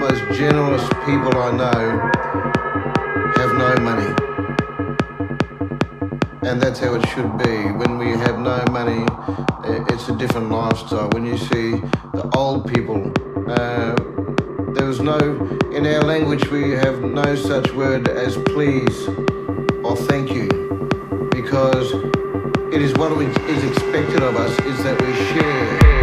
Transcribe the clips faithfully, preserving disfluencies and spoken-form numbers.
most generous people I know have no money. And that's how it should be. When we have no money, it's a different lifestyle. When you see the old people, uh, there was no, in our language we have no such word as please or thank you, because it is what is expected of us is that we share.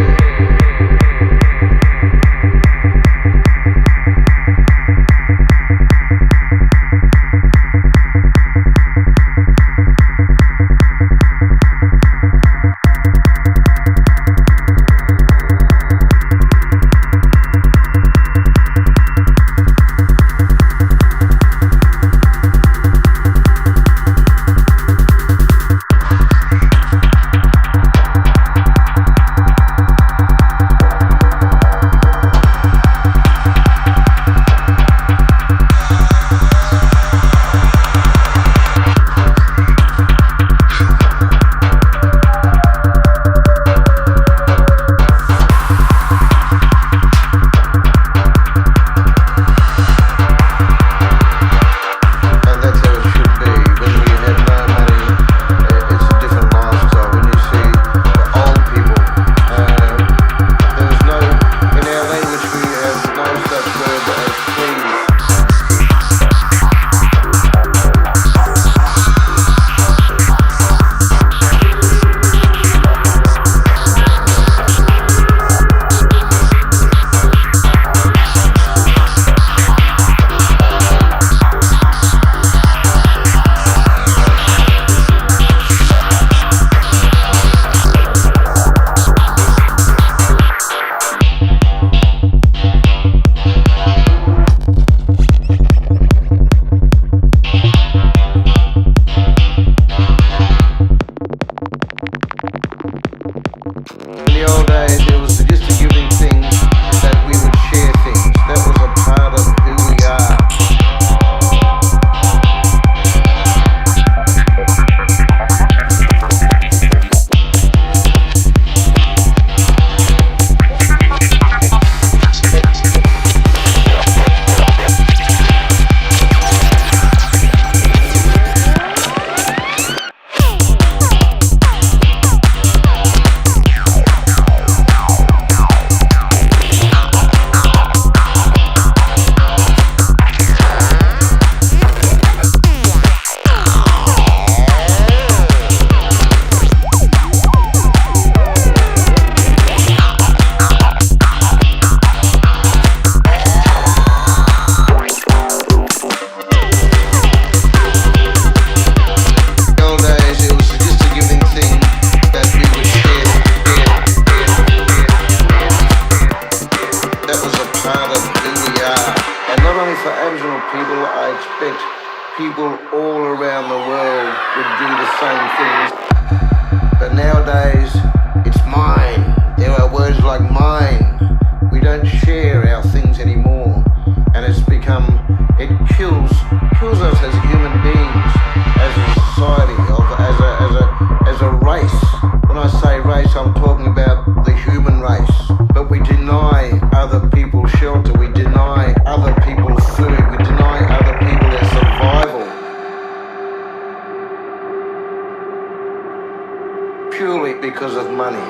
Purely because of money.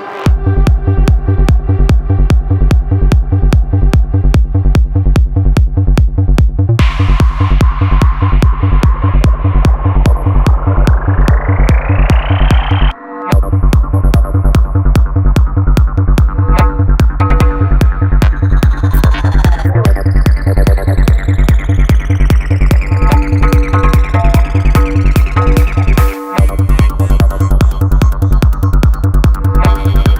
We'll be right back.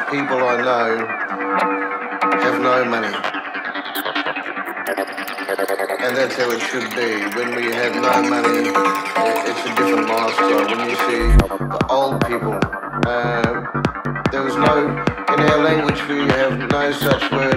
people I know have no money. And that's how it should be. When we have no money, it's a different lifestyle. When you see the old people, uh, there was no, in our language we have no such word